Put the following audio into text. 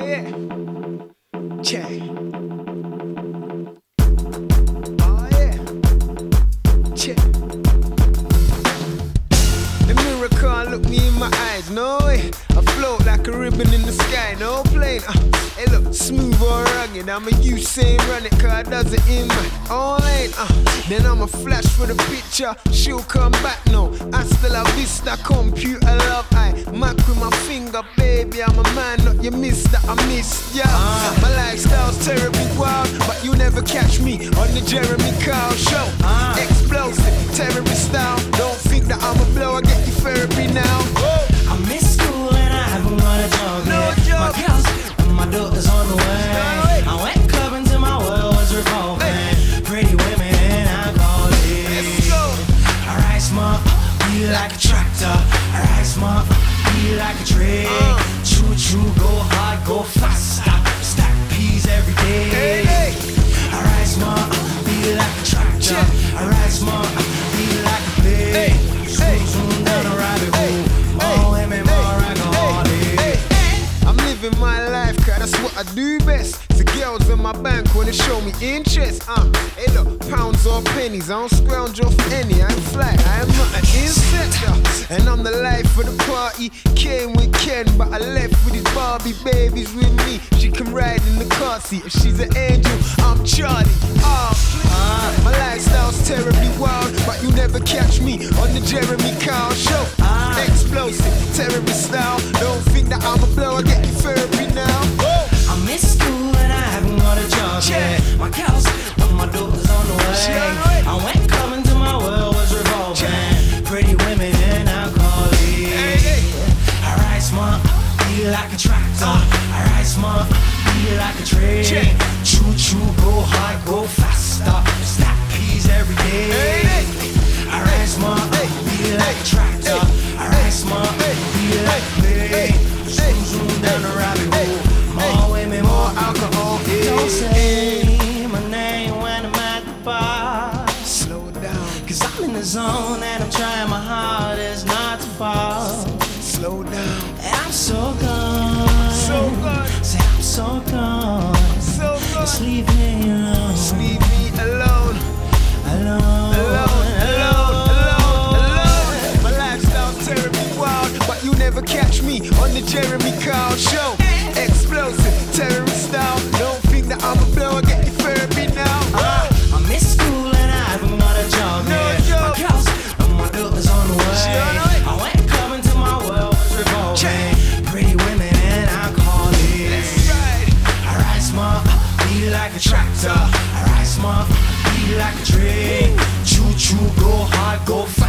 yeah. Check. Oh yeah. Check. The mirror can't look me in my eyes, no way. I float like a ribbon in the sky, no plane. Hey look, smooth or rugged, I'm a Usain run it, cause I does it in my own lane. Then I'm a flash for the picture, she'll come back no. Hasta la vista, computer love, I mac with my finger, baby. I'm a man, not your mister, I miss ya. My lifestyle's terribly wild, but you never catch me on the Jeremy Kyle show. Explosive, terrorist style, don't think that I'm a blow, I get you therapy now. I miss school and I haven't got a job yet. My girls and my daughter's on the way. I went clubbing till my world was revolving. Pretty women and alcoholics. Let's go. Alright, smart, be like a tractor. Alright, smart, be like a train. Choo choo, go hard, go faster. Stack peas every day. Alright, smart, be like a tractor. Alright, smart, be like a plane. Zoom zoom down the rabbit hole. More women, more alcoholics. I'm living my life, cause that's what I do best. The girls in my bank wanna show me interest. Hey look, pounds or pennies, I don't scrounge off any. I ain't fly, I am not an insect. And I'm the life of the party. Came with Ken, but I left with his Barbie babies with me. She can ride in the car seat. If she's an angel, I'm Charlie. My lifestyle's terribly wild, but you never catch me on the Jeremy Kyle show. Explosive, terrorist style. Don't think that I'm a blow, I get you therapy now. I miss school and I haven't got a job yet. My girls and my daughter's on the way. I went clubbing till my world was revolving. Pretty women and alcoholics. Alright, smart, be like a tractor. Alright, smart, be like a train. Choo choo, go hard, go faster. Stack peas every day. Alright, smart, be like a tractor. Alright, smart, be like a plane. Zoom zoom down the rabbit hole. More women, more alcohol. Don't say my name when I'm at the bar. Slow down, Cause I'm in the zone and I'm trying my hardest not to fall. slow down. And I'm so gone. So good, Say I'm so gone. so Just good. leave me alone. Just leave me alone. Alone. Alone. My lifestyle's terribly wild, but you never catch me on the Jeremy Kyle show. Explosive, terrorist style. Don't think that I'm a blow, I get you therapy now. I miss school and I haven't got a job yet. My girls and my daughter's on the way. I went clubbing till my world was revolving. Pretty women and alcoholics. Let's ride. Alright, smart, be like a tractor. Alright, smart, be like a train. Choo choo, go hard, go fast.